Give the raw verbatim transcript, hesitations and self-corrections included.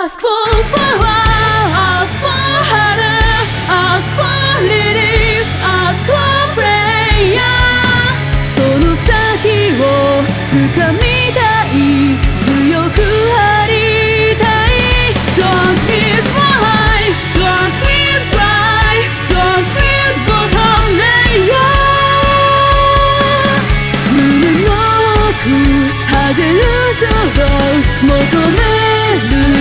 Ask for power, ask for harder, ask for relief, ask for prayer その先を掴みたい強くありたい Don't feel cry, don't feel cry, don't feel bottom layer 胸の奥外れる衝動求める